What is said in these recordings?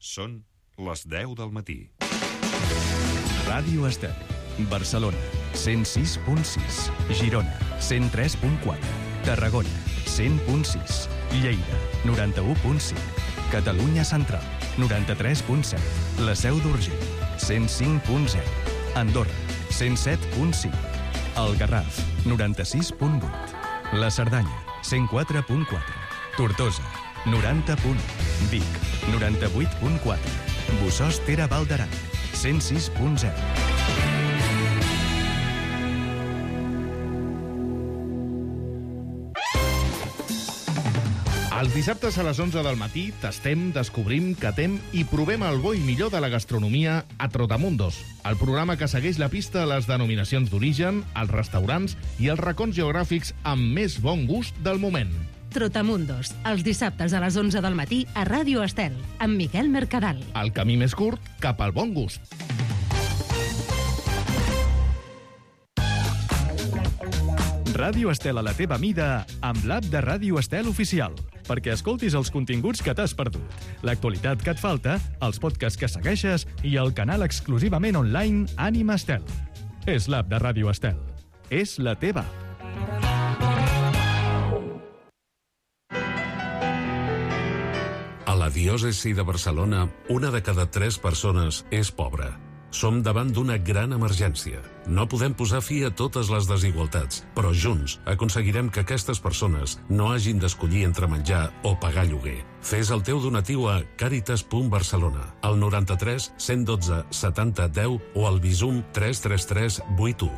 Són les 10 del matí. Ràdio Estel, Barcelona, 106.6, Girona, 103.4, Tarragona, 100.6, Lleida, 91.5, Catalunya Central, 93.7, la Seu d'Urgell, 105.0, Andorra, 107.5, el Garraf, 96.8, la Cerdanya, 104.4, Tortosa, 90.1, Vic, 98.4, Bossòst-Tere Val d'Aran, 106.0. Els dissabtes a les 11 del matí tastem, descobrim, catem i provem el bo i millor de la gastronomia a Trotamundos, el programa que segueix la pista a les denominacions d'origen, els restaurants i els racons geogràfics amb més bon gust del moment. Trotamundos, els dissabtes a les 11 del matí a Ràdio Estel, amb Miquel Mercadal. El camí més curt cap al bon gust. Ràdio Estel a la teva mida amb l'app de Ràdio Estel oficial, perquè escoltis els continguts que t'has perdut, l'actualitat que et falta, els podcasts que segueixes i el canal exclusivament online Ànima Estel. És l'app de Ràdio Estel. És la teva app. A la diòcesi de Barcelona, 1 de cada 3 persones és pobra. Som davant d'una gran emergència. No podem posar fi a totes les desigualtats, però junts aconseguirem que aquestes persones no hagin d'escollir entre menjar o pagar lloguer. Fes el teu donatiu a caritas.barcelona, al 93 112 70 10 o al Bizum 333 81.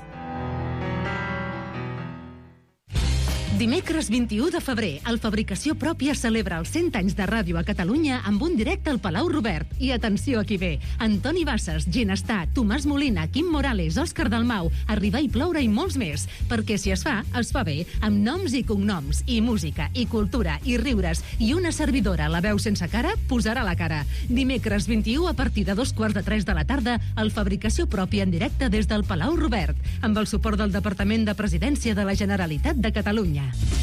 Dimecres 21 de febrer, el Fabricació Pròpia celebra els 100 anys de ràdio a Catalunya amb un directe al Palau Robert. I atenció a qui ve. Antoni Bassas, Ginestar, Tomàs Molina, Quim Morales, Òscar Dalmau, Arribar i ploure i molts més. Perquè si es fa bé, amb noms i cognoms, i música, i cultura, i riures, i una servidora, la veu sense cara, posarà la cara. Dimecres 21 a partir de 2:15 de la tarda, el Fabricació Pròpia en directe des del Palau Robert, amb el suport del Departament de Presidència de la Generalitat de Catalunya.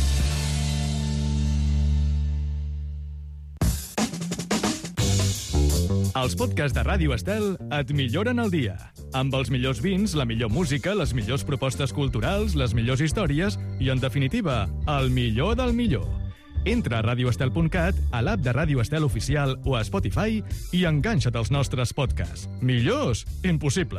Els podcasts de Ràdio Estel et milloren el dia. Amb els millors vins, la millor música, les millors propostes culturals, les millors històries i, en definitiva, el millor del millor. Entra a radioestel.cat, a l'app de Ràdio Estel oficial o a Spotify i enganxa't als nostres podcasts. Millors? Impossible.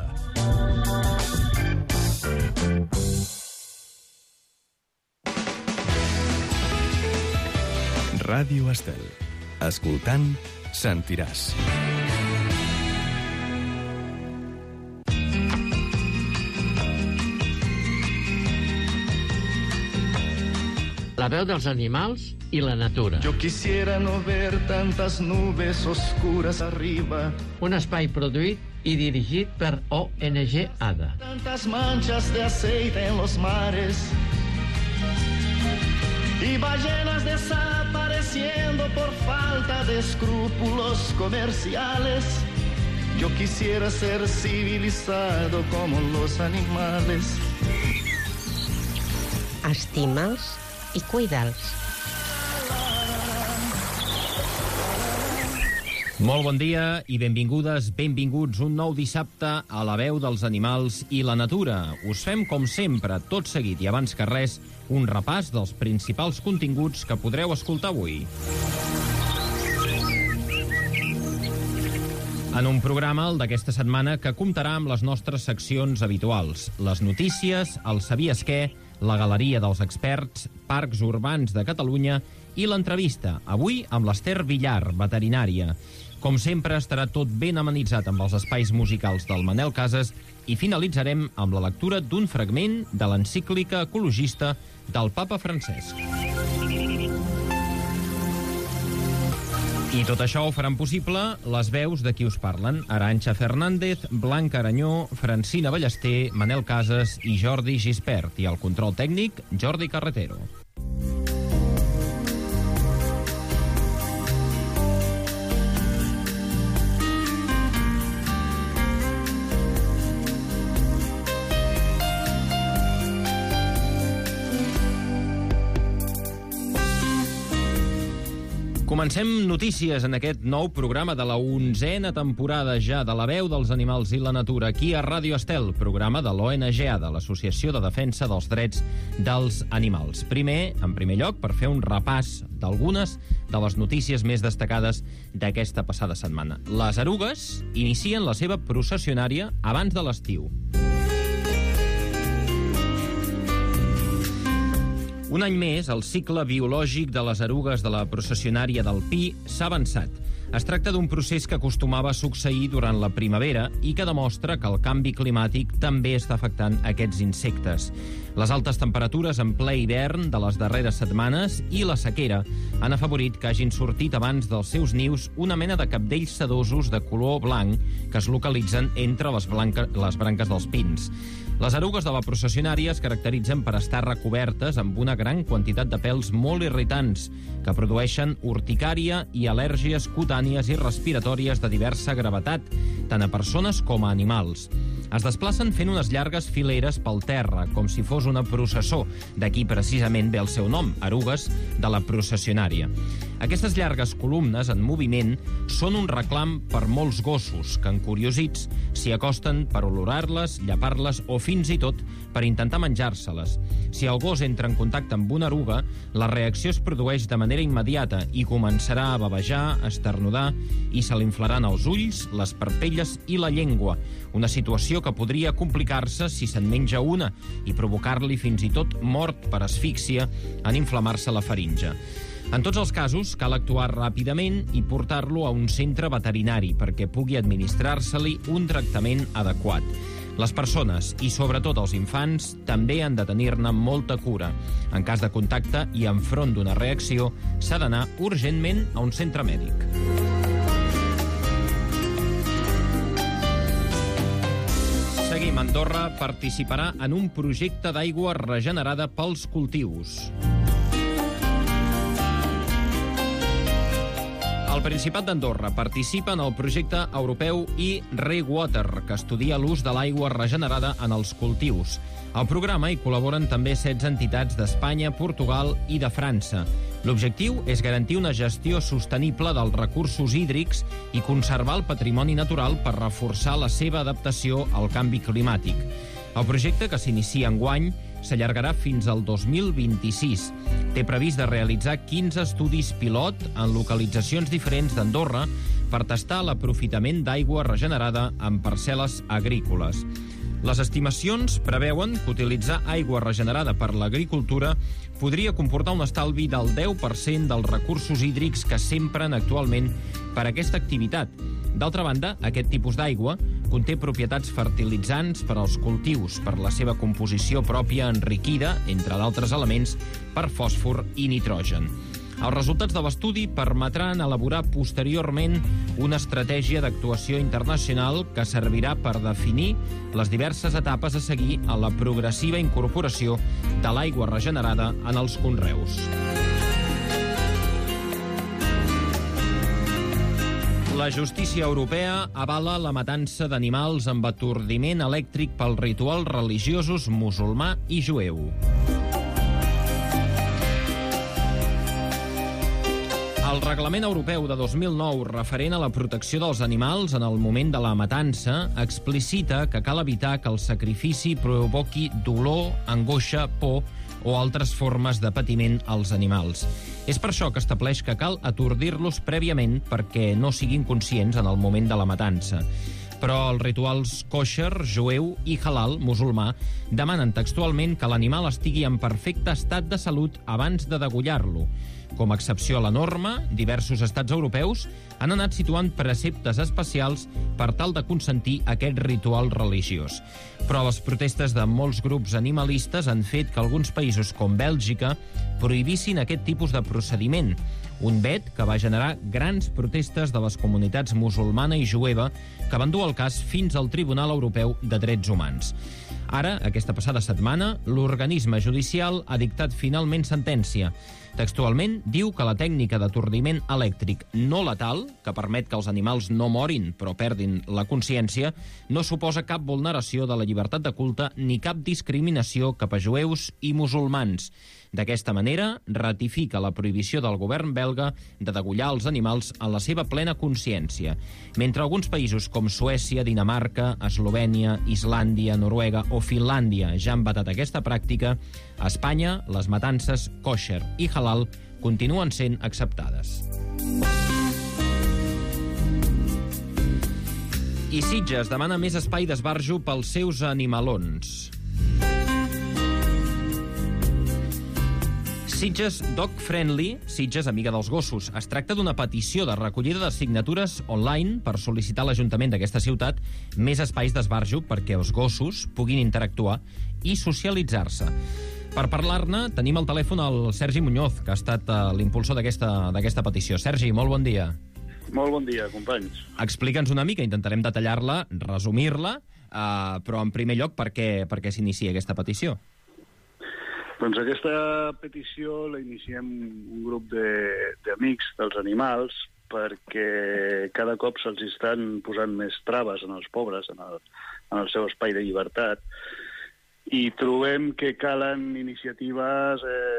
Ràdio Estel. Escoltant, sentiràs. La veu dels animals i la natura. Yo quisiera no ver tantas nubes oscuras arriba. Un espai produït i dirigit per ONG ADA. Tantas manchas de aceite en los mares. Y ballenas desapareciendo por falta de escrúpulos comerciales. Yo quisiera ser civilizado como los animales. Estima'ls i cuida'ls. Molt bon dia i benvingudes, benvinguts un nou dissabte a la veu dels animals i la natura. Us fem, com sempre, tot seguit i abans que res, un repàs dels principals continguts que podreu escoltar avui. En un programa, el d'aquesta setmana, que comptarà amb les nostres seccions habituals. Les notícies, el Sabies què, la Galeria dels Experts, Parcs Urbans de Catalunya i l'entrevista, avui amb l'Ester Villar, veterinària. Com sempre, estarà tot ben amenitzat amb els espais musicals del Manel Casas i finalitzarem amb la lectura d'un fragment de l'encíclica ecologista del Papa Francesc. I tot això ho faran possible les veus de qui us parlen: Arantxa Fernández, Blanca Aranyó, Francina Ballester, Manel Casas i Jordi Gispert. I el control tècnic, Jordi Carretero. Comencem notícies en aquest nou programa de la 11a temporada ja de La Veu dels Animals i la Natura aquí a Ràdio Estel, programa de l'ONGA, de l'Associació de Defensa dels Drets dels Animals. En primer lloc, per fer un repàs d'algunes de les notícies més destacades d'aquesta passada setmana. Les erugues inicien la seva processionària abans de l'estiu. Un any més, el cicle biològic de les erugues de la processionària del Pi s'ha avançat. Es tracta d'un procés que acostumava a succeir durant la primavera i que demostra que el canvi climàtic també està afectant aquests insectes. Les altes temperatures en ple hivern de les darreres setmanes i la sequera han afavorit que hagin sortit abans dels seus nius una mena de cabdells sedosos de color blanc que es localitzen entre les branques dels pins. Les erugues de la processionària es caracteritzen per estar recobertes amb una gran quantitat de pèls molt irritants que produeixen urticària i al·lèrgies cutànies i respiratòries de diversa gravetat, tant a persones com a animals. Es desplacen fent unes llargues fileres pel terra, com si fos una processó. D'aquí precisament ve el seu nom, erugues de la processionària. Aquestes llargues columnes en moviment són un reclam per molts gossos que, encuriosits, s'hi acosten per olorar-les, llepar-les o fins i tot per intentar menjar-se-les. Si el gos entra en contacte amb una eruga, la reacció es produeix de manera immediata i començarà a bavejar, a esternudar i se li inflaran els ulls, les parpelles i la llengua, una situació que podria complicar-se si se'n menja una i provocar-li fins i tot mort per asfíxia en inflamar-se la faringe. En tots els casos, cal actuar ràpidament i portar-lo a un centre veterinari perquè pugui administrar-se-li un tractament adequat. Les persones, i sobretot els infants, també han de tenir-ne molta cura. En cas de contacte i enfront d'una reacció, s'ha d'anar urgentment a un centre mèdic. Seguim. Andorra participarà en un projecte d'aigua regenerada pels cultius. El Principat d'Andorra participa en el projecte europeu e-Rewater, que estudia l'ús de l'aigua regenerada en els cultius. Al programa hi col·laboren també 16 entitats d'Espanya, Portugal i de França. L'objectiu és garantir una gestió sostenible dels recursos hídrics i conservar el patrimoni natural per reforçar la seva adaptació al canvi climàtic. El projecte, que s'inicia enguany, s'allargarà fins al 2026. Té previst de realitzar 15 estudis pilot en localitzacions diferents d'Andorra per tastar l'aprofitament d'aigua regenerada en parcel·les agrícoles. Les estimacions preveuen que utilitzar aigua regenerada per l'agricultura podria comportar un estalvi del 10% dels recursos hídrics que s'empren actualment per a aquesta activitat. D'altra banda, aquest tipus d'aigua conté propietats fertilitzants per als cultius per la seva composició pròpia enriquida, entre d'altres elements, per fòsfor i nitrogen. Els resultats de l'estudi permetran elaborar posteriorment una estratègia d'actuació internacional que servirà per definir les diverses etapes a seguir en la progressiva incorporació de l'aigua regenerada en els conreus. La justícia europea avala la matança d'animals amb atordiment elèctric pels rituals religiosos musulmà i jueu. El Reglament Europeu de 2009 referent a la protecció dels animals en el moment de la matança explicita que cal evitar que el sacrifici provoqui dolor, angoixa, por o altres formes de patiment als animals. És per això que estableix que cal atordir-los prèviament perquè no siguin conscients en el moment de la matança. Però els rituals kosher, jueu i halal, musulmà, demanen textualment que l'animal estigui en perfecte estat de salut abans de degollar-lo. Com a excepció a la norma, diversos estats europeus han anat situant preceptes especials per tal de consentir aquest ritual religiós. Però les protestes de molts grups animalistes han fet que alguns països com Bèlgica prohibissin aquest tipus de procediment, un vet que va generar grans protestes de les comunitats musulmana i jueva que van dur el cas fins al Tribunal Europeu de Drets Humans. Ara, aquesta passada setmana, l'organisme judicial ha dictat finalment sentència. Textualment, diu que la tècnica d'atordiment elèctric no letal, que permet que els animals no morin però perdin la consciència, no suposa cap vulneració de la llibertat de culte ni cap discriminació cap a jueus i musulmans. D'aquesta manera, ratifica la prohibició del govern belga de degollar els animals en la seva plena consciència. Mentre alguns països com Suècia, Dinamarca, Eslovènia, Islàndia, Noruega o Finlàndia ja han vetat aquesta pràctica, a Espanya les matances kosher i halal continuen sent acceptades. I Sitges demana més espai d'esbarjo pels seus animalons. Sitges Dog Friendly, Sitges Amiga dels Gossos. Es tracta d'una petició de recollida de signatures online per sol·licitar a l'Ajuntament d'aquesta ciutat més espais d'esbarjo perquè els gossos puguin interactuar i socialitzar-se. Per parlar-ne, tenim al telèfon el Sergi Muñoz, que ha estat l'impulsor d'aquesta petició. Sergi, molt bon dia. Molt bon dia, companys. Explica'ns una mica, intentarem detallar-la, resumir-la, però en primer lloc, per què s'inicia aquesta petició? Doncs aquesta petició la iniciem un grup d'amics dels animals perquè cada cop se'ls estan posant més traves en els pobres, en el seu espai de llibertat, i trobem que calen iniciatives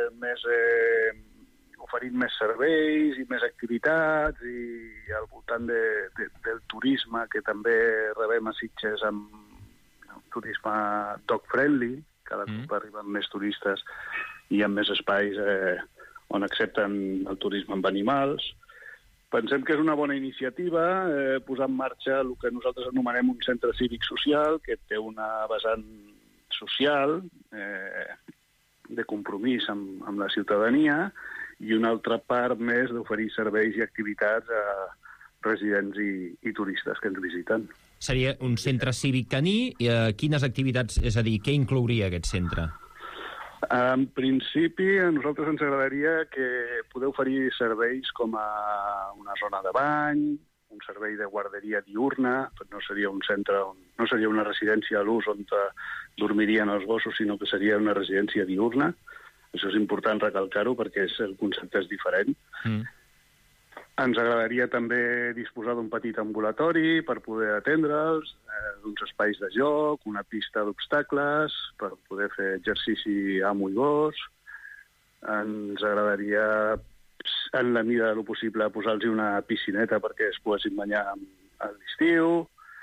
oferint més serveis i més activitats i al voltant del turisme, que també rebem a Sitges amb turisme dog-friendly. Cada cop arriben més turistes i hi ha més espais on accepten el turisme amb animals. Pensem que és una bona iniciativa posar en marxa el que nosaltres anomenem un centre cívic social, que té una vessant social de compromís amb la ciutadania i una altra part més d'oferir serveis i activitats a residents i turistes que ens visiten. Seria un centre cívic caní. Quines activitats, és a dir, què inclouria aquest centre? En principi, a nosaltres ens agradaria que poder oferir serveis com una zona de bany, un servei de guarderia diurna, no seria un centre, no seria una residència a l'ús on dormirien els gossos, sinó que seria una residència diurna. Això és important recalcar-ho perquè el concepte és diferent. Ens agradaria també disposar d'un petit ambulatori per poder atendre'ls, uns espais de joc, una pista d'obstacles per poder fer exercici amo i gos. Ens agradaria, en la mida de lo possible, posar-los una piscineta perquè es poguessin banyar a l'estiu,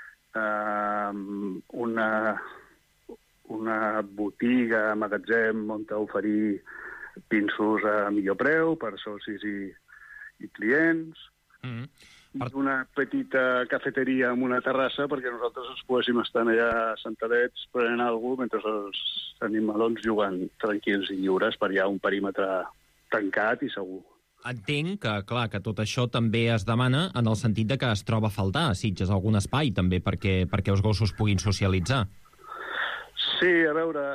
una botiga, magatzem, on oferir pinsos a millor preu per socis i clients, una petita cafeteria amb una terrassa perquè nosaltres ens poguéssim estar allà sentadets prenent alguna cosa mentre els animalons juguen tranquils i lliures per allà un perímetre tancat i segur. Entenc que, clar, que tot això també es demana en el sentit de que es troba a faltar a Sitges algun espai també perquè els gossos puguin socialitzar. Sí, a veure,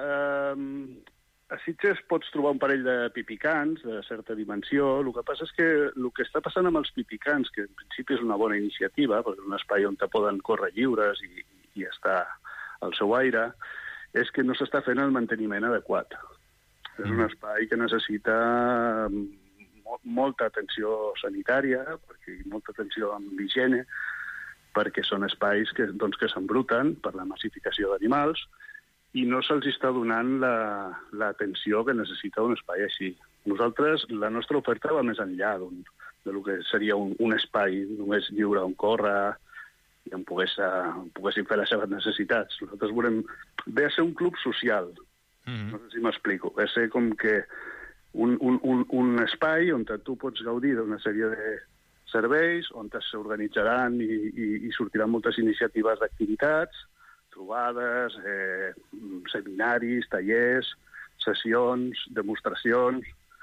a Sitges pots trobar un parell de pipicans de certa dimensió. El que passa és que el que està passant amb els pipicans, que en principi és una bona iniciativa, perquè és un espai on poden córrer lliures i estar al seu aire, és que no s'està fent el manteniment adequat. És un espai que necessita molta atenció sanitària, molta atenció amb higiene, perquè són espais que s'embruten per la massificació d'animals, i no se'ls està donant l'atenció que necessita un espai així. Nosaltres, la nostra oferta va més enllà del que seria un espai només lliure on córrer i on poguessin fer les seves necessitats. Nosaltres volem ve a ser un club social. No sé si m'explico. Ve a ser com que un espai on tu pots gaudir d'una sèrie de serveis, on s'organitzaran i sortiran moltes iniciatives d'activitats, trobades, seminaris, tallers, sessions, demostracions,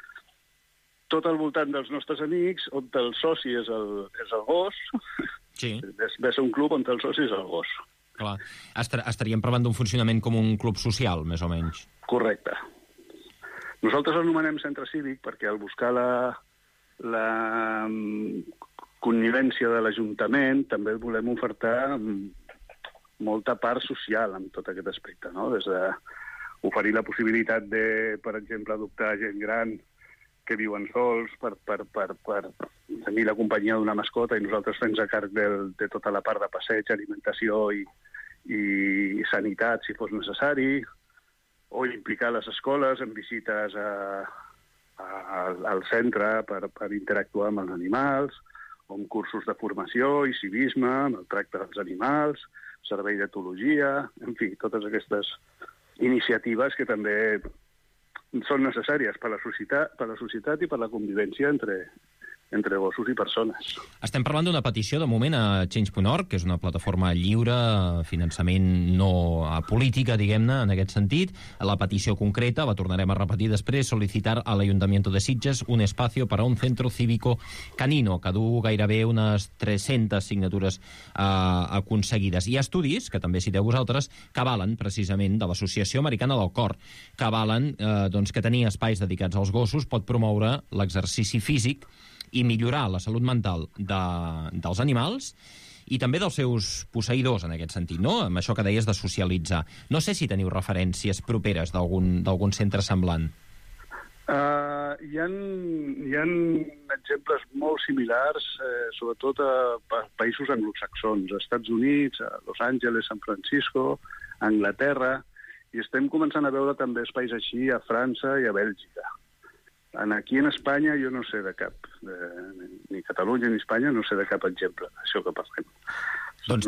tot al voltant dels nostres amics, on el soci és el gos. Sí. Ve a ser un club on el soci és el gos. Clar. Estaríem parlant d'un funcionament com un club social, més o menys. Correcte. Nosaltres l'anomenem centre cívic perquè al buscar la connivència de l'Ajuntament també volem ofertar molta part social en tot aquest aspecte, no? Des d'oferir la possibilitat de, per exemple, adoptar gent gran que viuen sols per tenir la companyia d'una mascota i nosaltres fem a càrrec de tota la part de passeig, alimentació i sanitat, si fos necessari, o implicar les escoles en visites al centre per interactuar amb els animals, o amb cursos de formació i civisme, amb el tracte dels animals, servei d'etologia, en fi, totes aquestes iniciatives que també són necessàries per la societat i per la convivència entre gossos i persones. Estem parlant d'una petició, de moment, a Change.org, que és una plataforma lliure, finançament no política, diguem-ne, en aquest sentit. La petició concreta, la tornarem a repetir després, solicitar a l'Ayuntamiento de Sitges un espacio para un centro cívico canino, que du gairebé unes 300 signatures aconseguides. Hi ha estudis, que també citeu vosaltres, que avalen, precisament, de l'Associació Americana del Cor, que avalen que tenir espais dedicats als gossos pot promoure l'exercici físic i millorar la salut mental dels animals i també dels seus posseïdors, en aquest sentit, no? Amb això que deies de socialitzar. No sé si teniu referències properes d'algun centre semblant. Hi ha exemples molt similars, sobretot a països anglosaxons, als Estats Units, a Los Angeles, San Francisco, a Anglaterra, i estem començant a veure també espais així a França i a Bèlgica. Aquí en Espanya jo no sé de cap, ni Catalunya ni Espanya no sé de cap exemple d'això que parlem. Doncs...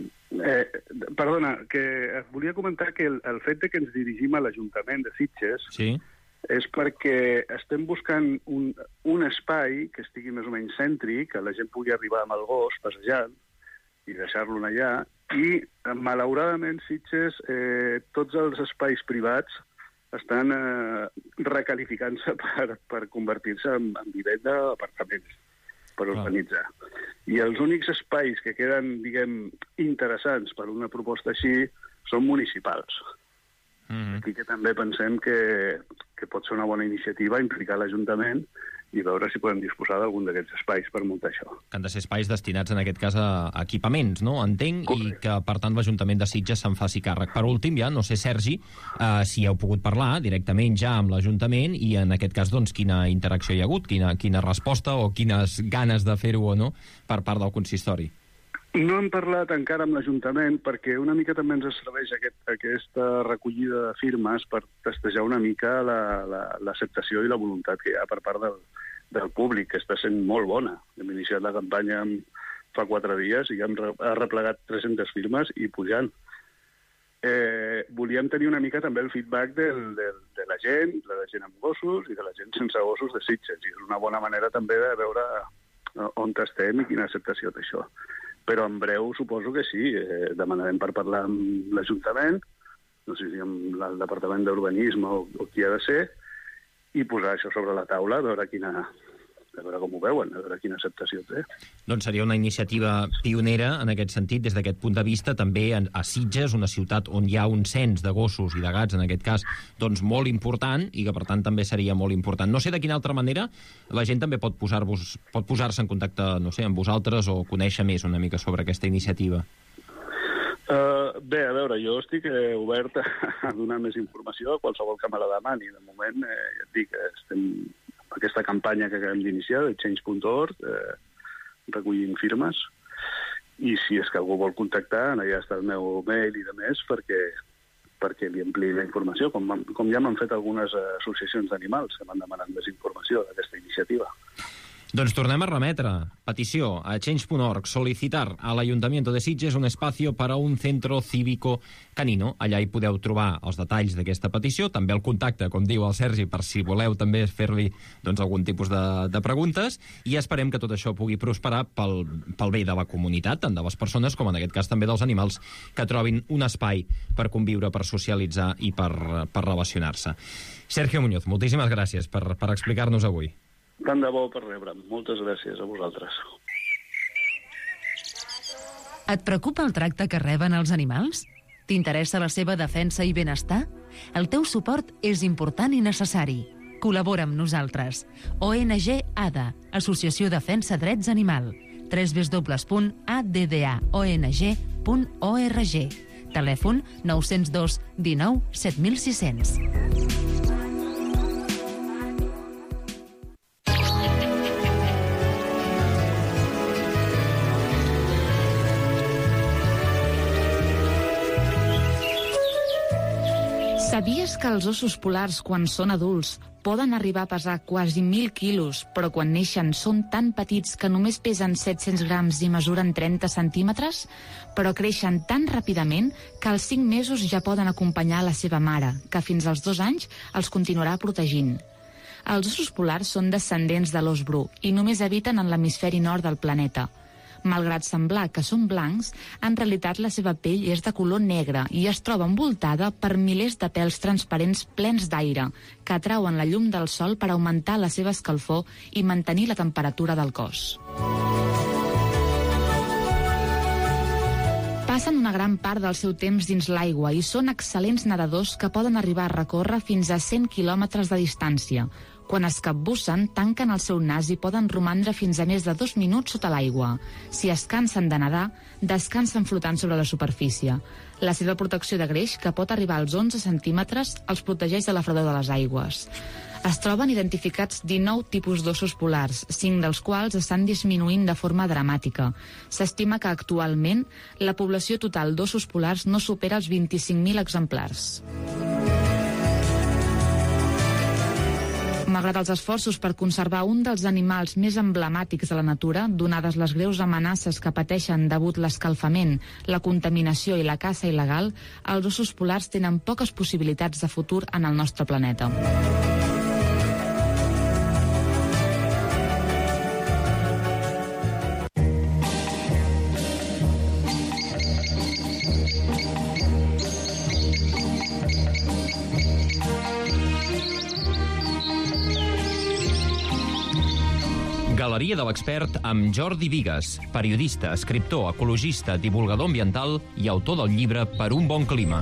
Perdona, que volia comentar que el fet que ens dirigim a l'Ajuntament de Sitges és perquè estem buscant un espai que estigui més o menys cèntric, que la gent pugui arribar amb el gos passejant i deixar-lo allà, i malauradament Sitges, tots els espais privats estan recalificant-se per convertir-se en vivenda o apartaments per urbanitzar. I els únics espais que queden, diguem, interessants per una proposta així són municipals. Aquí que també pensem que pot ser una bona iniciativa implicar l'Ajuntament i veure si podem disposar d'algun d'aquests espais per muntar això. Que han de ser espais destinats, en aquest cas, a equipaments, no? Entenc, i que, per tant, l'Ajuntament de Sitges se'n faci càrrec. Per últim, ja, no sé, Sergi, si heu pogut parlar directament ja amb l'Ajuntament i, en aquest cas, doncs, quina interacció hi ha hagut, quina resposta o quines ganes de fer-ho o no per part del consistori. No hem parlat encara amb l'Ajuntament perquè una mica també ens serveix aquesta recollida de firmes per testejar una mica l'acceptació i la voluntat que hi ha per part del públic, que està sent molt bona. Hem iniciat la campanya fa 4 dies i ja hem replegat 300 firmes i pujant. Volíem tenir una mica també el feedback de la gent amb gossos i de la gent sense gossos de Sitges. I és una bona manera també de veure on estem i quina acceptació té això. Però en breu suposo que sí, demanarem per parlar amb l'Ajuntament, no sé si amb el Departament d'Urbanisme o qui ha de ser, i posar això sobre la taula, a veure com ho veuen, a veure quina acceptació té. Doncs seria una iniciativa pionera en aquest sentit, des d'aquest punt de vista, també a Sitges, una ciutat on hi ha un cens de gossos i de gats, en aquest cas, doncs molt important, i que per tant també seria molt important. No sé de quina altra manera la gent també pot posar-se en contacte, no sé, amb vosaltres o conèixer més una mica sobre aquesta iniciativa. Bé, a veure, jo estic obert a donar més informació a qualsevol que me la demani. De moment, ja et dic, estem amb aquesta campanya que acabem d'iniciar, de Change.org, recollint firmes, i si és que algú vol contactar, allà està el meu mail i de més, perquè li ampliï la informació, com ja m'han fet algunes associacions d'animals que m'han demanat més informació d'aquesta iniciativa. Doncs tornem a remetre. Petició a Change.org. Solicitar a l'Ayuntamiento de Sitges un espacio para un centro cívico canino. Allà hi podeu trobar els detalls d'aquesta petició, també el contacte, com diu el Sergi, per si voleu també fer-li algun tipus de preguntes, i esperem que tot això pugui prosperar pel bé de la comunitat, tant de les persones com en aquest cas també dels animals, que trobin un espai per conviure, per socialitzar i per relacionar-se. Sergio Muñoz, moltíssimes gràcies per explicar-nos avui. Tant de bo per rebre'm. Moltes gràcies a vosaltres. Et preocupa el tracte que reben els animals? T'interessa la seva defensa i benestar? El teu suport és important i necessari. Col·labora amb nosaltres. ONG ADA, Associació Defensa Drets Animal. www.addaong.org. Telèfon 902 19 7600. Sabies que els ossos polars, quan són adults, Poden arribar a pesar quasi 1.000 quilos, però quan neixen són tan petits que només pesen 700 grams i mesuren 30 centímetres, però creixen tan ràpidament que als 5 mesos ja poden acompanyar la seva mare, que fins als 2 anys els continuarà protegint. Els ossos polars són descendents de l'ós bru i només habiten en l'hemisferi nord del planeta. Malgrat semblar que són blancs, en realitat la seva pell és de color negre i es troba envoltada per milers de pèls transparents plens d'aire que atrauen la llum del sol per augmentar la seva escalfor i mantenir la temperatura del cos. Passen una gran part del seu temps dins l'aigua i són excel·lents nedadors que poden arribar a recórrer fins a 100 quilòmetres de distància. Quan es capbussen, tanquen el seu nas i poden romandre fins a més de 2 minuts sota l'aigua. Si es cansen de nedar, descansen flotant sobre la superfície. La seva protecció de greix, que pot arribar als 11 centímetres, els protegeix de la fredor de les aigües. Es troben identificats 19 tipus d'ossos polars, 5 dels quals estan disminuint de forma dramàtica. S'estima que actualment la població total d'ossos polars no supera els 25.000 exemplars. Malgrat els esforços per conservar un dels animals més emblemàtics de la natura, donades les greus amenaces que pateixen degut l'escalfament, la contaminació i la caça il·legal, els ossos polars tenen poques possibilitats de futur en el nostre planeta. Galeria de l'Expert amb Jordi Bigues, periodista, escriptor, ecologista, divulgador ambiental i autor del llibre Per un bon clima.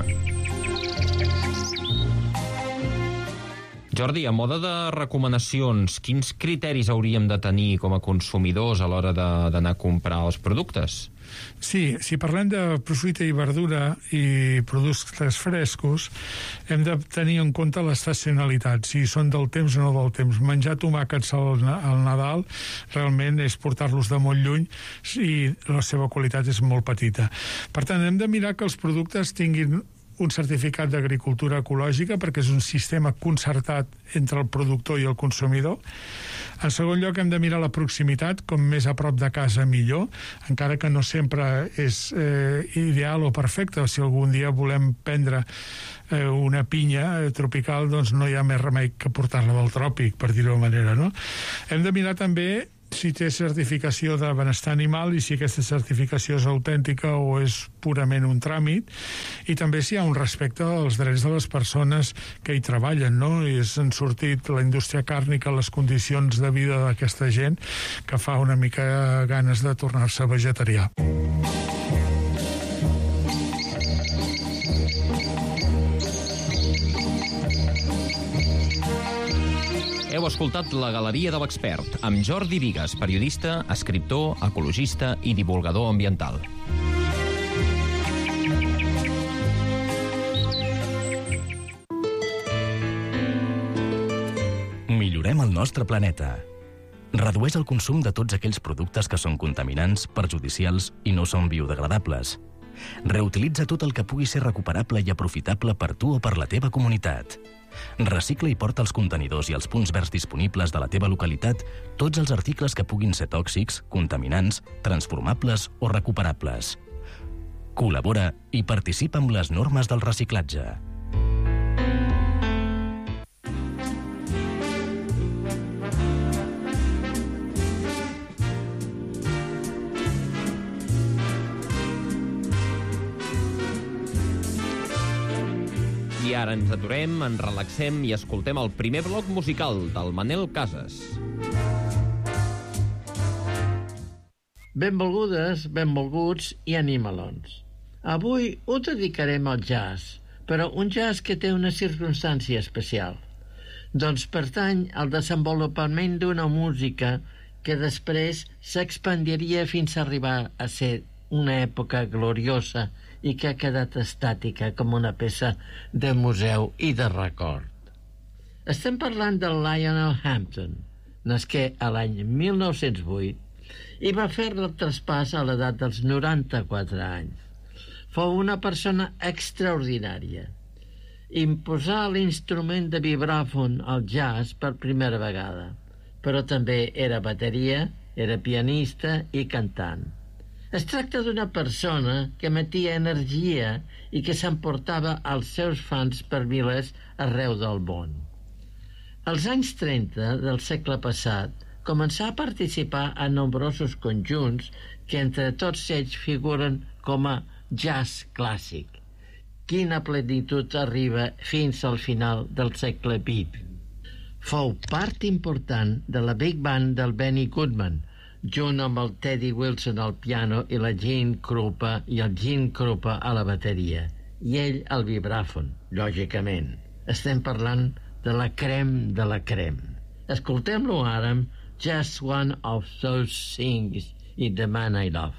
Jordi, a mode de recomanacions, quins criteris hauríem de tenir com a consumidors a l'hora d'anar a comprar els productes? Sí, si parlem de fruita i verdura i productes frescos, hem de tenir en compte l'estacionalitat, si són del temps o no del temps. Menjar tomàquets al Nadal realment és portar-los de molt lluny i la seva qualitat és molt petita. Per tant, hem de mirar que els productes tinguin un certificat d'agricultura ecològica, perquè és un sistema concertat entre el productor i el consumidor. En segon lloc, hem de mirar la proximitat, com més a prop de casa millor, encara que no sempre és ideal o perfecte. Si algun dia volem prendre una pinya tropical, doncs no hi ha més remei que portar-la del tròpic, per dir-ho de manera, no? Hem de mirar també si té certificació de benestar animal i si aquesta certificació és autèntica o és purament un tràmit, i també si hi ha un respecte als drets de les persones que hi treballen, no? I han sortit la indústria càrnica, les condicions de vida d'aquesta gent, que fa una mica ganes de tornar-se vegetarià. Heu escoltat la Galeria de l'Expert amb Jordi Bigues, periodista, escriptor, ecologista i divulgador ambiental. Millorem el nostre planeta. Redueix el consum de tots aquells productes que són contaminants, perjudicials i no són biodegradables. Reutilitza tot el que pugui ser recuperable i aprofitable per tu o per la teva comunitat. Recicla i porta als contenidors i als punts verds disponibles de la teva localitat tots els articles que puguin ser tòxics, contaminants, transformables o recuperables. Col·labora i participa amb les normes del reciclatge. I ara ens aturem, ens relaxem i escoltem el primer bloc musical del Manel Casas. Benvolgudes, benvolguts i animalons. Avui ho dedicarem al jazz, però un jazz que té una circumstància especial. Doncs pertany al desenvolupament d'una música que després s'expandiria fins a arribar a ser una època gloriosa i que ha quedat estàtica com una peça de museu i de record. Estem parlant de Lionel Hampton. Nasqué a l'any 1908 i va fer el traspàs a l'edat dels 94 anys. Fou una persona extraordinària. imposar l'instrument de vibràfon al jazz per primera vegada, però també era bateria, era pianista i cantant. Es tracta d'una persona que emetia energia i que s'emportava els seus fans per milers arreu del món. Als anys 30 del segle passat començà a participar en nombrosos conjunts que entre tots ells figuren com a jazz clàssic. Quina plenitud arriba fins al final del segle XX. Fou part important de la Big Band del Benny Goodman, junt amb el Teddy Wilson al piano i el Gene Krupa a la bateria, i ell al vibràfon, lògicament. Estem parlant de la crème de la crème. Escoltem-lo ara amb Just One of Those Things in The Man I Love.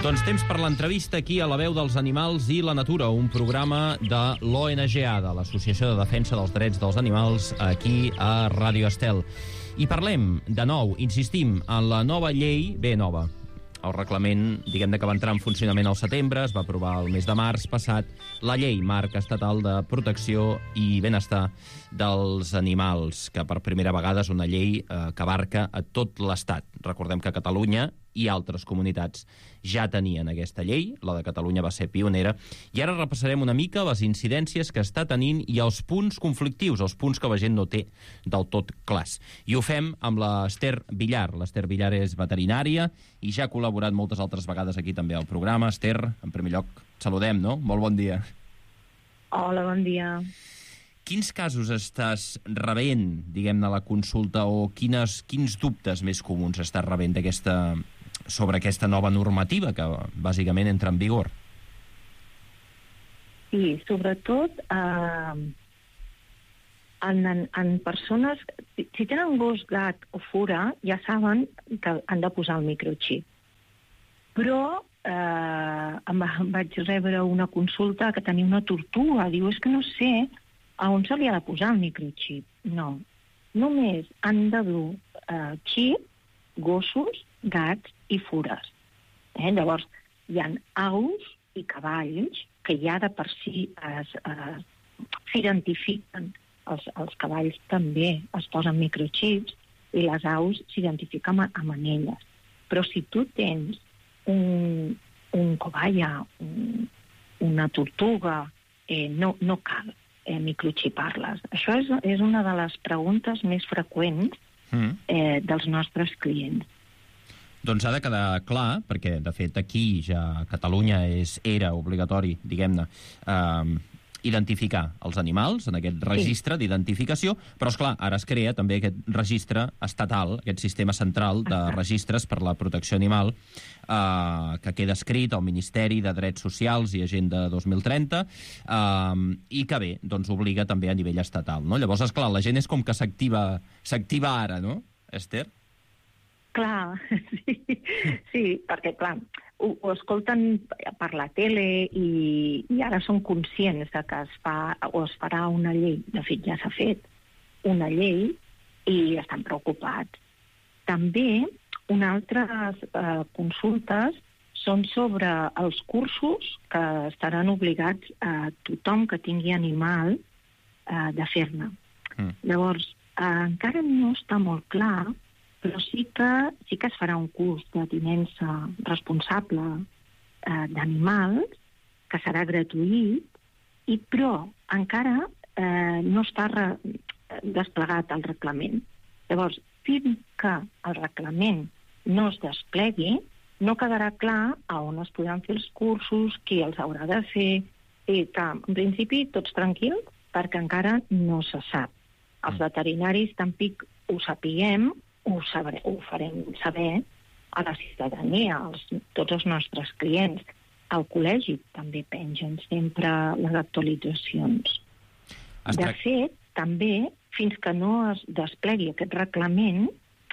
Doncs temps per l'entrevista aquí a La Veu dels Animals i la Natura, un programa de l'ONGA, de l'Associació de Defensa dels Drets dels Animals, aquí a Ràdio Estel. I parlem, de nou, insistim, en la nova llei, nova. El reglament, diguem-ne que va entrar en funcionament al setembre, es va aprovar el mes de març passat, la llei marc estatal de protecció i benestar dels animals, que per primera vegada és una llei que abarca a tot l'Estat. Recordem que Catalunya i altres comunitats ja tenien aquesta llei, la de Catalunya va ser pionera, i ara repassarem una mica les incidències que està tenint i els punts conflictius, els punts que la gent no té del tot clars. I ho fem amb l'Ester Villar. L'Ester Villar és veterinària i ja ha col·laborat moltes altres vegades aquí també al programa. Ester, en primer lloc, saludem, no? Molt bon dia. Hola, bon dia. Quins casos estàs rebent, diguem-ne, a la consulta, o quins dubtes més comuns estàs rebent sobre aquesta nova normativa que bàsicament entra en vigor? Sí, sobretot en persones... Si tenen gos, gat o fura, ja saben que han de posar el microxip. Però vaig rebre una consulta que tenia una tortuga. Diu, és que no sé a on se li ha de posar el microxip. No, només han de dur xip, gossos, gats i fures. Llavors, hi ha aus i cavalls que ja de per si s'identifiquen. Els cavalls també es posen microxips i les aus s'identifiquen amb anelles. Però si tu tens un cobaya, una tortuga, no cal microxipar-les. Això és una de les preguntes més freqüents dels nostres clients. Doncs ha de quedar clar, perquè de fet aquí ja a Catalunya era obligatori, diguem-ne, identificar els animals en aquest registre d'identificació, però, esclar, ara es crea també aquest registre estatal, aquest sistema central de registres per la protecció animal, que queda escrit al Ministeri de Drets Socials i Agenda 2030, i que bé, doncs obliga també a nivell estatal, no? Llavors, esclar, la gent és com que s'activa ara, no, Ester? Clar, sí, perquè, clar, ho escolten per la tele i ara són conscients de que es farà una llei. De fet, ja s'ha fet una llei i estan preocupats. També, unes altres consultes són sobre els cursos que estaran obligats a tothom que tingui animal de fer-ne. Llavors, encara no està molt clar, però sí que es farà un curs de tinença responsable d'animals, que serà gratuït, però encara no està desplegat el reglament. Llavors, fins que el reglament no es desplegui, no quedarà clar a on es podran fer els cursos, qui els haurà de fer, i que, en principi, tots tranquils, perquè encara no se sap. Els veterinaris, tampoc ho sapiguem, ho farem saber a la ciutadania, tots els nostres clients. Al col·legi també pengen sempre les actualitzacions. De fet, també, fins que no es desplegui aquest reglament,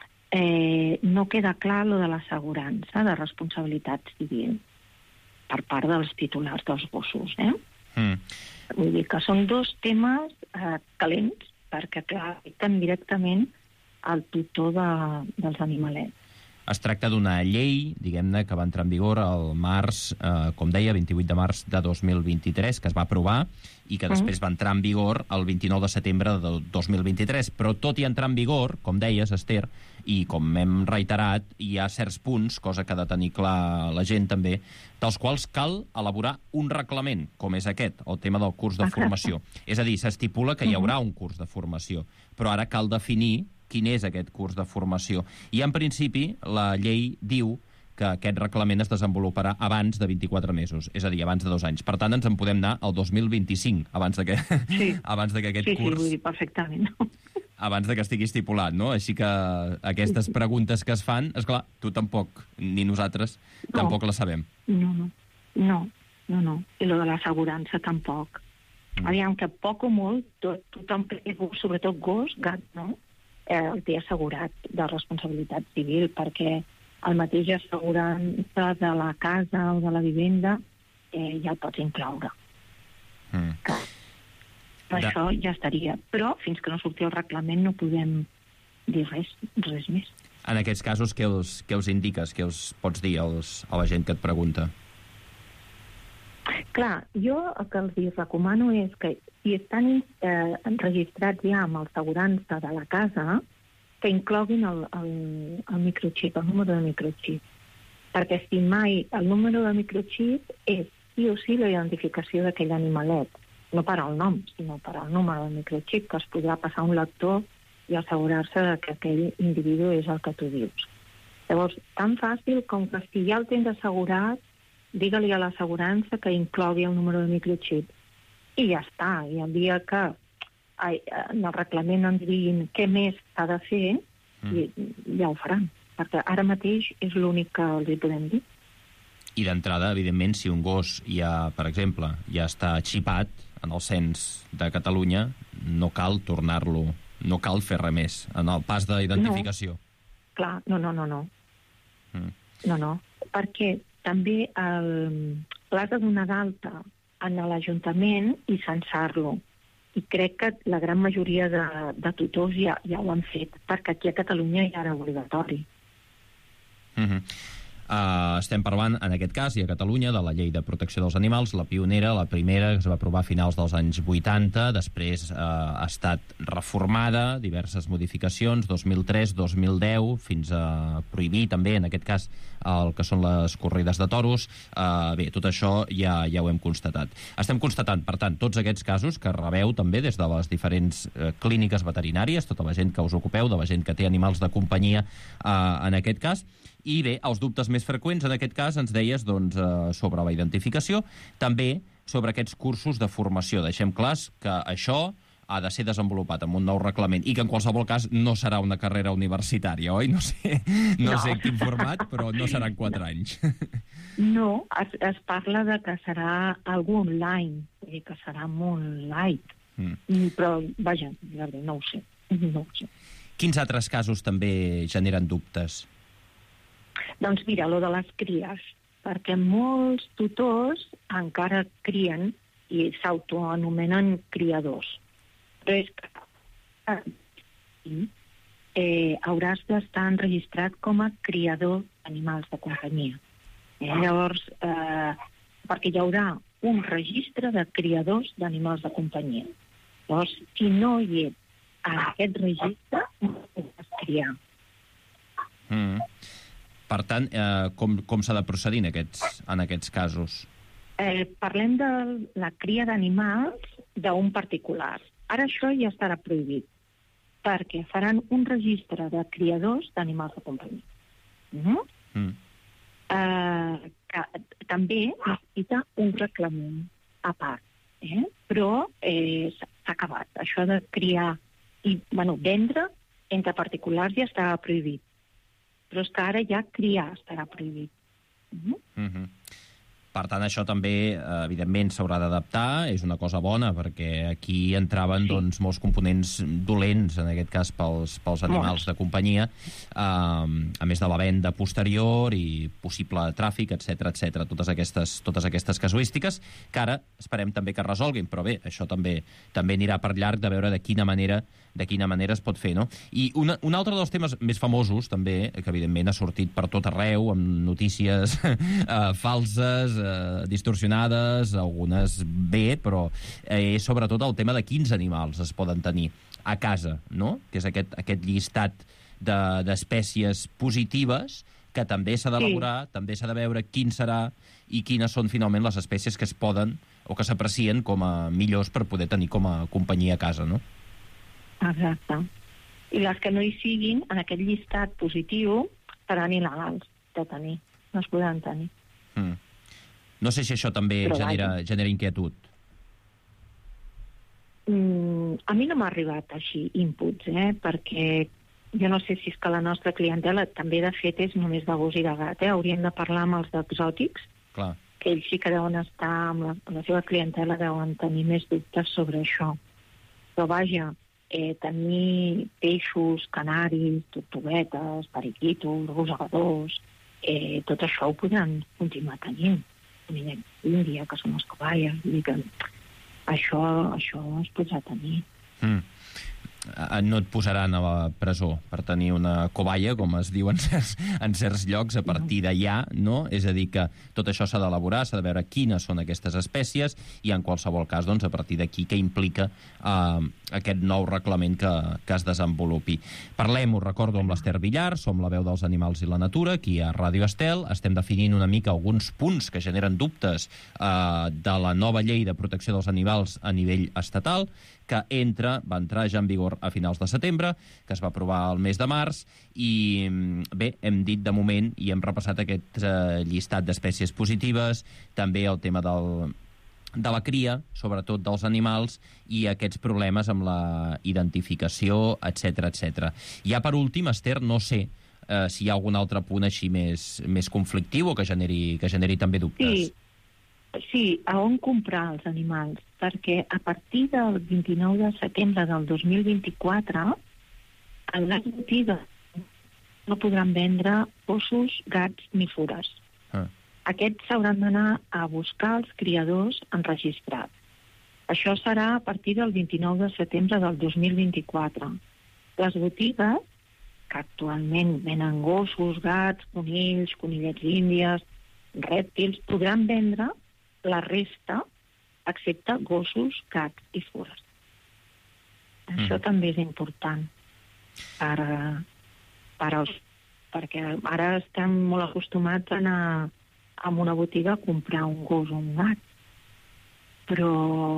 no queda clar lo de l'assegurança de responsabilitat civil per part dels titulars dels gossos. Vull dir que són dos temes calents, perquè, clar, afecten directament al tutor dels animalets. Es tracta d'una llei, diguem-ne, que va entrar en vigor el març, com deia, 28 de març de 2023, que es va aprovar i que després va entrar en vigor el 29 de setembre de 2023. Però tot i entrar en vigor, com deies, Ester, i com hem reiterat, hi ha certs punts, cosa que ha de tenir clar la gent també, dels quals cal elaborar un reglament, com és aquest, el tema del curs de formació. És a dir, s'estipula que hi haurà un curs de formació, però ara cal definir quin és aquest curs de formació. I, en principi, la llei diu que aquest reglament es desenvoluparà abans de 24 mesos, és a dir, abans de 2 anys. Per tant, ens en podem anar al 2025, abans que aquest curs... Sí, vull dir, perfectament. Abans que estigui estipulat, no? Així que aquestes preguntes que es fan, esclar, tu tampoc, ni nosaltres, tampoc les sabem. No. I lo de l'assegurança tampoc. Aviam, que poc o molt, tothom, sobretot gos, gat, no? El té assegurat de responsabilitat civil, perquè el mateix assegurança de la casa o de la vivenda ja el pots incloure. Això ja estaria. Però fins que no surti el reglament no podem dir res més. En aquests casos, què us indiques? Què us pots dir a la gent que et pregunta? Clar, jo el que els recomano és que si estan registrats ja amb l'assegurança de la casa, que incloguin el microxip, el número de microxip. Perquè si mai el número de microxip és sí o sí la identificació d'aquell animalet, no per al nom, sinó per al número de microxip, que es podrà passar un lector i assegurar-se que aquell individu és el que tu dius. Llavors, tan fàcil com que si ja el tens assegurat, digue-li a l'assegurança que inclogui el número de microxip. I ja està. I el dia que en el reglament ens diguin què més s'ha de fer, ja ho faran. Perquè ara mateix és l'únic que els hi podem dir. I d'entrada, evidentment, si un gos ja, per exemple, ja està xipat en el cens de Catalunya, no cal tornar-lo, no cal fer res més en el pas d'identificació. No. Clar, no. No, perquè també l'has de donar d'alta en l'Ajuntament i censar-lo. I crec que la gran majoria de tutors ja ho han fet, perquè aquí a Catalunya ja era obligatori. Estem parlant, en aquest cas, i a Catalunya, de la Llei de Protecció dels Animals, la pionera, la primera, que es va aprovar a finals dels anys 80, després ha estat reformada, diverses modificacions, 2003, 2010, fins a prohibir també, en aquest cas, el que són les corrides de toros. Bé, tot això ja ho hem constatat. Estem constatant, per tant, tots aquests casos que rebeu també des de les diferents clíniques veterinàries, tota la gent que us ocupeu, de la gent que té animals de companyia, en aquest cas. I bé, els dubtes més freqüents, en aquest cas, ens deies sobre la identificació, també sobre aquests cursos de formació. Deixem clars que això ha de ser desenvolupat amb un nou reglament i que en qualsevol cas no serà una carrera universitària, oi? No sé quin format, però no seran 4 anys. No, es parla de que serà algú online, vull dir que serà molt light. Però, vaja, no ho sé. Quins altres casos també generen dubtes? Doncs mira, lo de les cries, perquè molts tutors encara crien i s'autoanomenen criadors. Però és que hauràs d'estar enregistrat com a criador d'animals de companyia. Llavors, perquè hi haurà un registre de criadors d'animals de companyia. Llavors, si no hi ets en aquest registre, no podràs criar. Per tant, com s'ha de procedir en aquests casos? Parlem de la cria d'animals d'un particular. Ara això ja estarà prohibit, perquè faran un registre de criadors d'animals de companyia. També necessita un reglament a part, però s'ha acabat. Això de criar i vendre entre particulars ja està prohibit. Però és que ara ja criar estarà prohibit. Per tant, això també, evidentment, s'haurà d'adaptar. És una cosa bona, perquè aquí entraven molts components dolents, en aquest cas pels animals de companyia, a més de la venda posterior i possible tràfic, etc. Totes aquestes casuístiques, que ara esperem també que es resolguin, però bé, això també anirà per llarg de veure de quina manera es pot fer, no? I un altre dels temes més famosos, també, que evidentment ha sortit per tot arreu, amb notícies falses, distorsionades, algunes bé, però és sobretot el tema de quins animals es poden tenir a casa, no? Que és aquest llistat d'espècies positives que també s'ha d'elaborar, també s'ha de veure quin serà i quines són finalment les espècies que es poden o que s'aprecien com a millors per poder tenir com a companyia a casa, no? Exacte. I les que no hi siguin en aquest llistat positiu seran il·legals de tenir, no es podran tenir. No sé si això també genera inquietud. A mi no m'ha arribat així inputs, perquè jo no sé si és que la nostra clientela també, de fet, és només de gos i de gat. Hauríem de parlar amb els exòtics, que ells sí que deuen estar, amb la seva clientela deuen tenir més dubtes sobre això. Però vaja, tenir peixos, canaris, tortuguetes, periquitos, rosegadors, tot això ho podran continuar tenint. Conillets d'Índia, que són els cobaies, vull dir que això es podrà tenir. No et posaran a la presó per tenir una cobaia, com es diu en certs llocs, a partir d'allà, no? És a dir, que tot això s'ha d'elaborar, s'ha de veure quines són aquestes espècies i, en qualsevol cas, doncs, a partir d'aquí, què implica aquest nou reglament que es desenvolupi. Parlem, us recordo, amb l'Ester Villar, som la veu dels animals i la natura, aquí a Ràdio Estel. Estem definint una mica alguns punts que generen dubtes de la nova llei de protecció dels animals a nivell estatal, que va entrar ja en vigor a finals de setembre, que es va aprovar el mes de març, i bé, hem dit de moment i hem repassat aquest llistat d'espècies positives, també el tema de la cria, sobretot dels animals, i aquests problemes amb la identificació, etc etc. Ja per últim, Ester, no sé si hi ha algun altre punt així més conflictiu o que generi també dubtes. Sí, a on comprar els animals? Perquè a partir del 29 de setembre del 2024 a les botigues no podran vendre gossos, gats ni fures. Aquests s'hauran d'anar a buscar els criadors enregistrats. Això serà a partir del 29 de setembre del 2024. Les botigues, que actualment venen gossos, gats, conills, conillets d'Índies, rèptils, podran vendre la resta, excepte gossos, gats i fures. Això també és important perquè ara estem molt acostumats a anar a una botiga a comprar un gos o un gat, però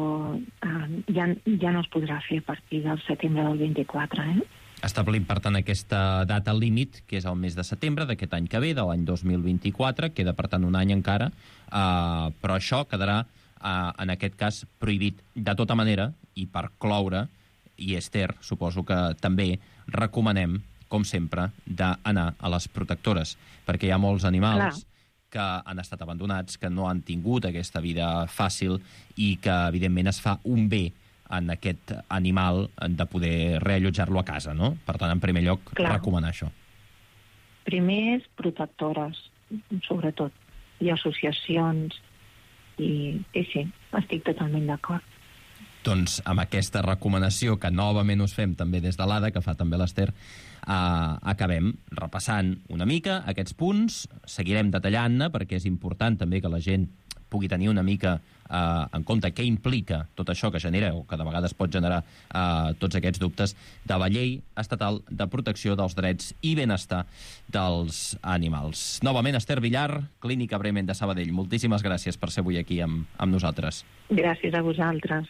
ja no es podrà fer a partir del setembre del 24, Establim, per tant, aquesta data límit, que és el mes de setembre d'aquest any que ve, de l'any 2024, queda, per tant, un any encara, però això quedarà, en aquest cas, prohibit. De tota manera, i per cloure, i Ester, suposo que també recomanem, com sempre, d'anar a les protectores, perquè hi ha molts animals que han estat abandonats, que no han tingut aquesta vida fàcil i que, evidentment, es fa un bé en aquest animal de poder reallotjar-lo a casa, no? Per tant, en primer lloc, recomanar això. Primer és protectores, sobretot, i associacions, i sí, estic totalment d'acord. Doncs amb aquesta recomanació que novament us fem també des de l'ADA, que fa també l'Ester, acabem repassant una mica aquests punts, seguirem detallant-ne perquè és important també que la gent pugui tenir una mica en compte què implica tot això que genera o que de vegades pot generar tots aquests dubtes de la llei estatal de protecció dels drets i benestar dels animals. Novament, Ester Villar, Clínica Bremen de Sabadell. Moltíssimes gràcies per ser avui aquí amb nosaltres. Gràcies a vosaltres.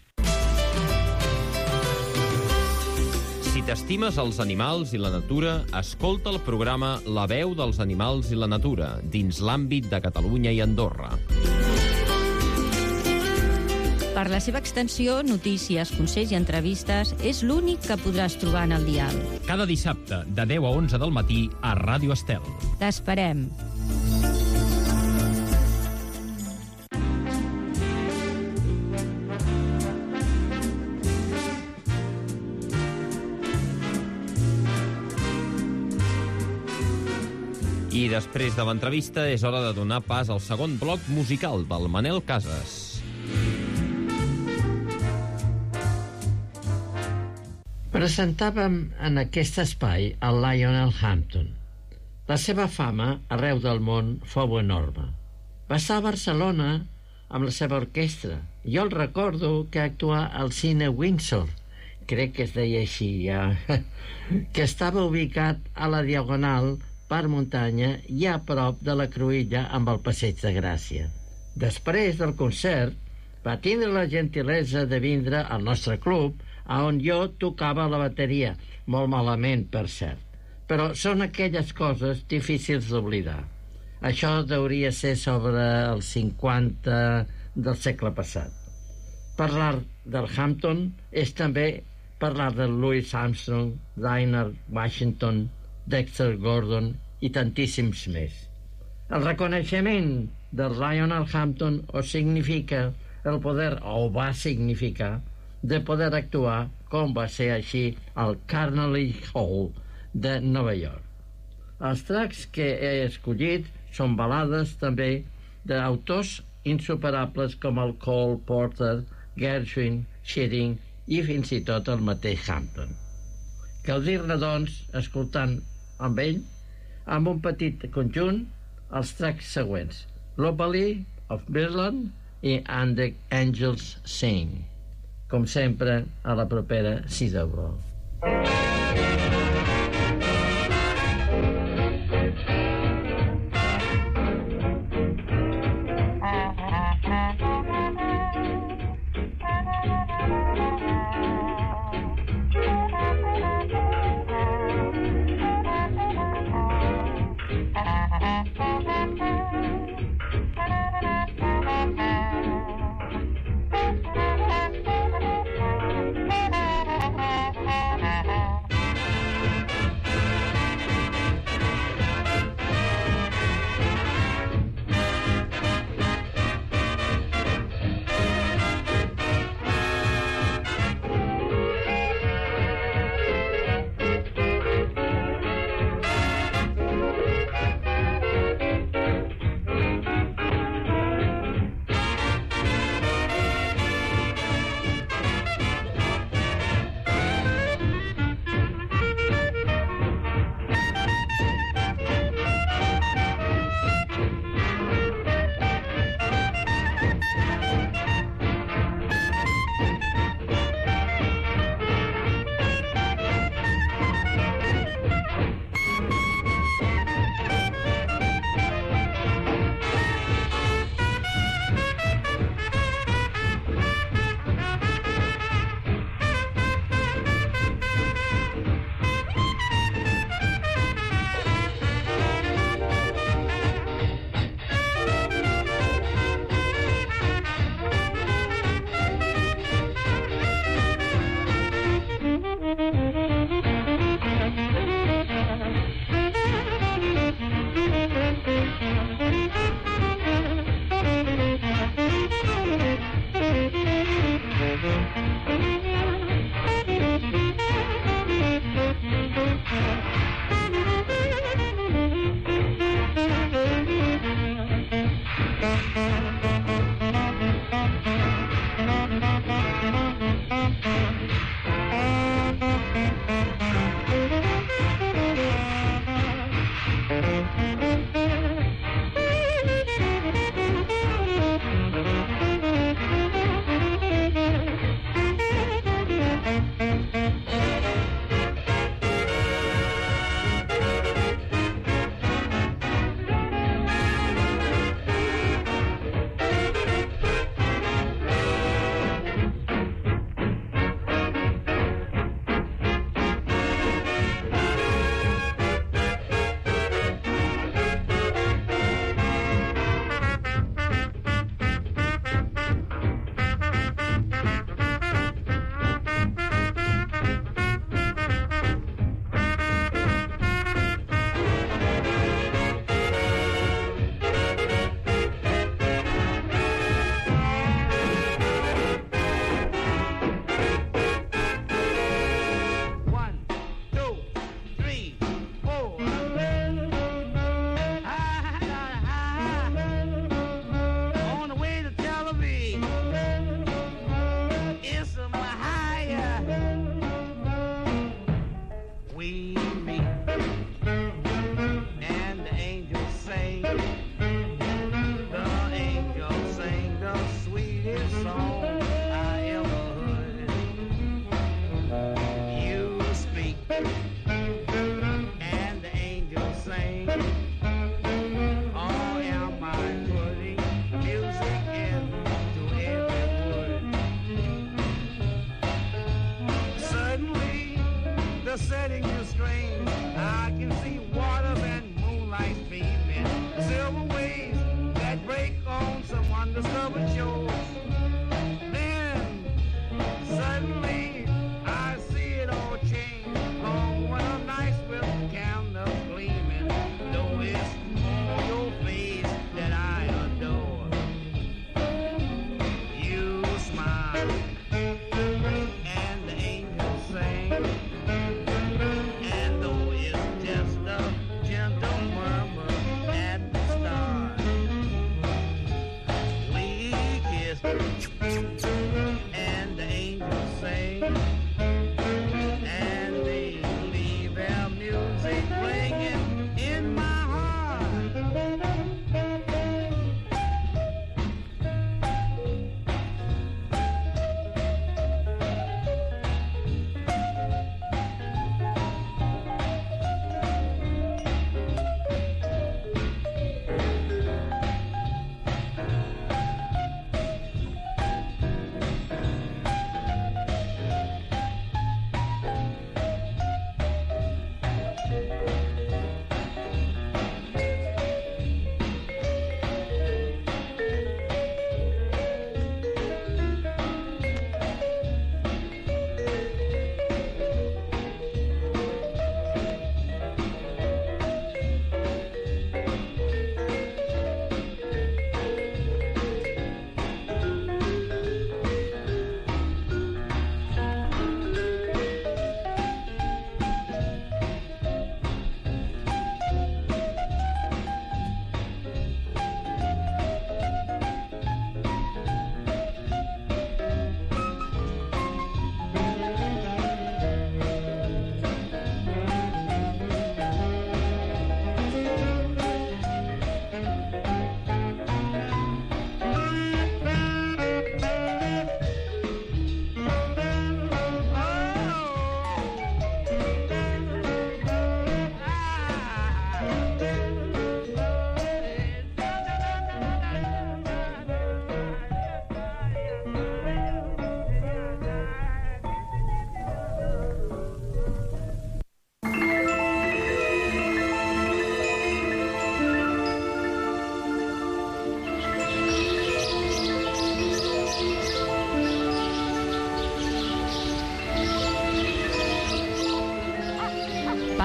Si t'estimes els animals i la natura, escolta el programa La veu dels animals i la natura, dins l'àmbit de Catalunya i Andorra. Per la seva extensió, notícies, consells i entrevistes, és l'únic que podràs trobar en el dial. Cada dissabte, de 10 a 11 del matí, a Ràdio Estel. T'esperem. I després de l'entrevista és hora de donar pas al segon bloc musical del Manel Casas. Presentàvem en aquest espai el Lionel Hampton. La seva fama arreu del món fou enorme. Va estar a Barcelona amb la seva orquestra. Jo el recordo que actuà al Cine Windsor, crec que es deia així ja, que estava ubicat a la Diagonal per muntanya i a prop de la Cruïlla amb el Passeig de Gràcia. Després del concert va tindre la gentilesa de vindre al nostre club on jo tocava la bateria, molt malament, per cert. Però són aquelles coses difícils d'oblidar. Això hauria ser sobre els 50 del segle passat. Parlar del Hampton és també parlar de Louis Armstrong, Dinah Washington, Dexter Gordon i tantíssims més. El reconeixement del Lionel Hampton significa el poder, o va significar, de poder actuar, com va ser així, al Carnegie Hall de Nova York. Els tracks que he escollit Són balades, també, d'autors insuperables com el Cole Porter, Gershwin, Shearing i fins i tot el mateix Hampton. Gaudir-ne, doncs, escoltant amb ell, amb un petit conjunt, els tracks següents: Globally, of Midland i And the Angels Sing. Com sempre, a la propera CW.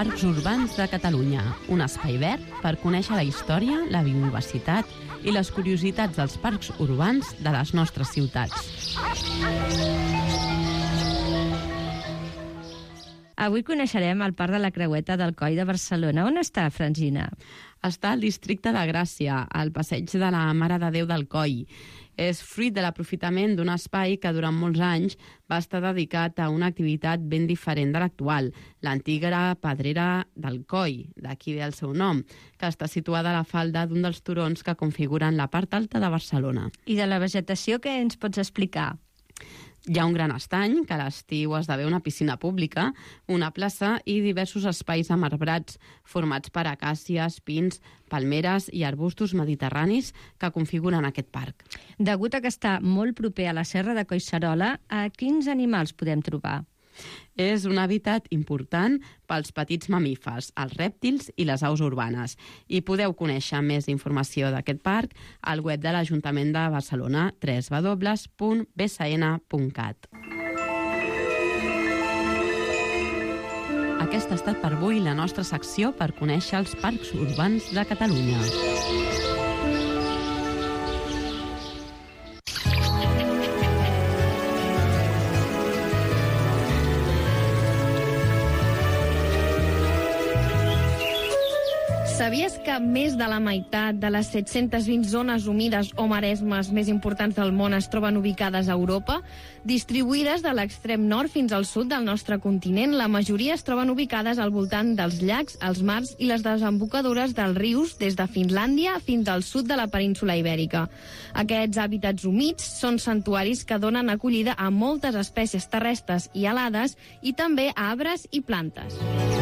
Parcs Urbans de Catalunya, un espai verd per conèixer la història, la biodiversitat i les curiositats dels parcs urbans de les nostres ciutats. Avui coneixerem el Parc de la Creueta del Coll de Barcelona. On està, Francina? Està al districte de Gràcia, al passeig de la Mare de Déu del Coll. És fruit de l'aprofitament d'un espai que durant molts anys va estar dedicat a una activitat ben diferent de l'actual, l'antiga Pedrera del Coll, d'aquí ve el seu nom, que està situada a la falda d'un dels turons que configuren la part alta de Barcelona. I de la vegetació, què ens pots explicar? Hi ha un gran estany, que a l'estiu esdevé una piscina pública, una plaça i diversos espais amarbrats formats per acàcies, pins, palmeres i arbustos mediterranis que configuren aquest parc. Degut a que està molt proper a la serra de Collserola, a quins animals podem trobar? És un hàbitat important pels petits mamífers, els rèptils i les aus urbanes. I podeu conèixer més informació d'aquest parc al web de l'Ajuntament de Barcelona, www.bsn.cat. Aquesta ha estat per avui la nostra secció per conèixer els parcs urbans de Catalunya. Sabies que més de la meitat de les 720 zones humides o maresmes més importants del món es troben ubicades a Europa? Distribuïdes de l'extrem nord fins al sud del nostre continent, la majoria es troben ubicades al voltant dels llacs, els mars i les desembocadures dels rius des de Finlàndia fins al sud de la península Ibèrica. Aquests hàbitats humits són santuaris que donen acollida a moltes espècies terrestres i alades i també a arbres i plantes.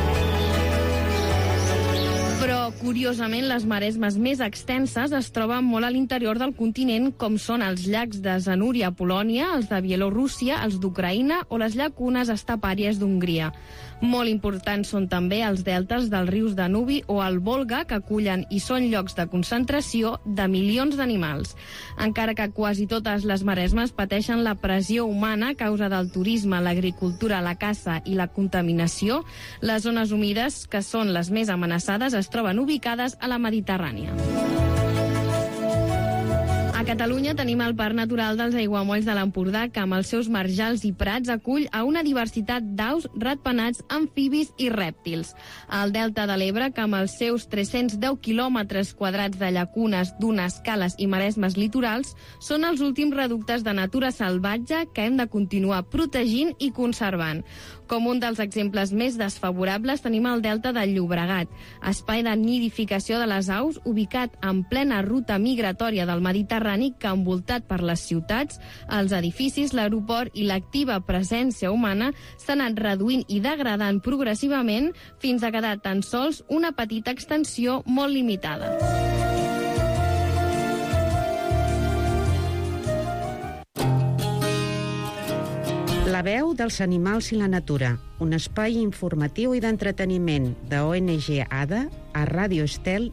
Però, curiosament, les maresmes més extenses es troben molt a l'interior del continent, com són els llacs de Zanúria a Polònia, els de Bielorússia, els d'Ucraïna o les llacunes estepàries d'Hongria. Molt importants són també els deltes dels rius Danubi o el Volga, que acullen i són llocs de concentració de milions d'animals. Encara que quasi totes les maresmes pateixen la pressió humana a causa del turisme, l'agricultura, la caça i la contaminació, les zones humides, que són les més amenaçades, es troben ubicades a la Mediterrània. A Catalunya tenim el Parc Natural dels Aiguamolls de l'Empordà, que amb els seus marjals i prats acull a una diversitat d'aus, ratpenats, amfibis i rèptils. El Delta de l'Ebre, que amb els seus 310 quilòmetres quadrats de llacunes, dunes, cales i maresmes litorals, són els últims reductes de natura salvatge que hem de continuar protegint i conservant. Com un dels exemples més desfavorables tenim el Delta del Llobregat, espai de nidificació de les aus ubicat en plena ruta migratòria del Mediterrani que, envoltat per les ciutats, els edificis, l'aeroport i l'activa presència humana, s'ha anat reduint i degradant progressivament fins a quedar tan sols una petita extensió molt limitada. La veu dels animals i la natura, un espai informatiu i d'entreteniment de ONG ADA a Ràdio Estel.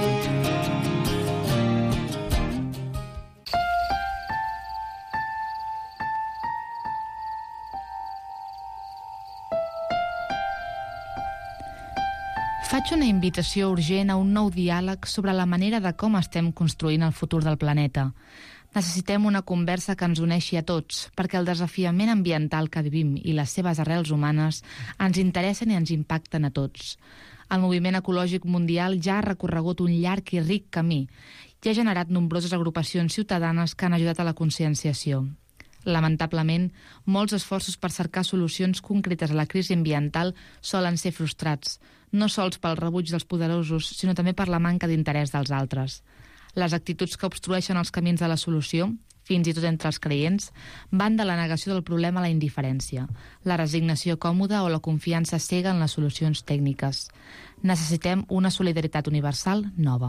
Faig una invitació urgent a un nou diàleg sobre la manera de com estem construint el futur del planeta. Necessitem una conversa que ens uneixi a tots, perquè el desafiament ambiental que vivim i les seves arrels humanes ens interessen i ens impacten a tots. El moviment ecològic mundial ja ha recorregut un llarg i ric camí i ha generat nombroses agrupacions ciutadanes que han ajudat a la conscienciació. Lamentablement, molts esforços per cercar solucions concretes a la crisi ambiental solen ser frustrats, no sols pel rebuig dels poderosos, sinó també per la manca d'interès dels altres. Les actituds que obstrueixen els camins de la solució, fins i tot entre els creients, van de la negació del problema a la indiferència, la resignació còmoda o la confiança cega en les solucions tècniques. Necessitem una solidaritat universal nova.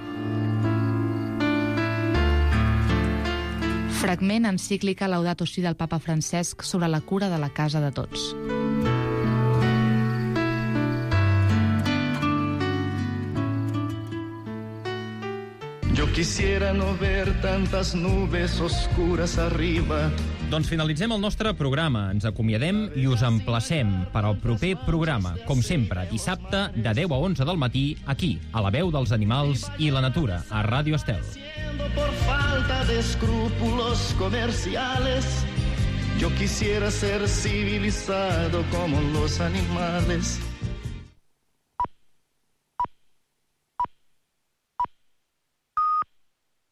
Fragment encíclica Laudato Si del papa Francesc sobre la cura de la casa de tots. Yo quisiera no ver tantas nubes oscuras arriba. Doncs finalitzem el nostre programa. Ens acomiadem i us emplacem per al proper programa, com sempre, dissabte de 10 a 11 del matí, aquí, a La Veu dels Animals i la Natura, a Ràdio Estel. Por falta de escrúpulos comerciales, yo quisiera ser civilizado como los animales.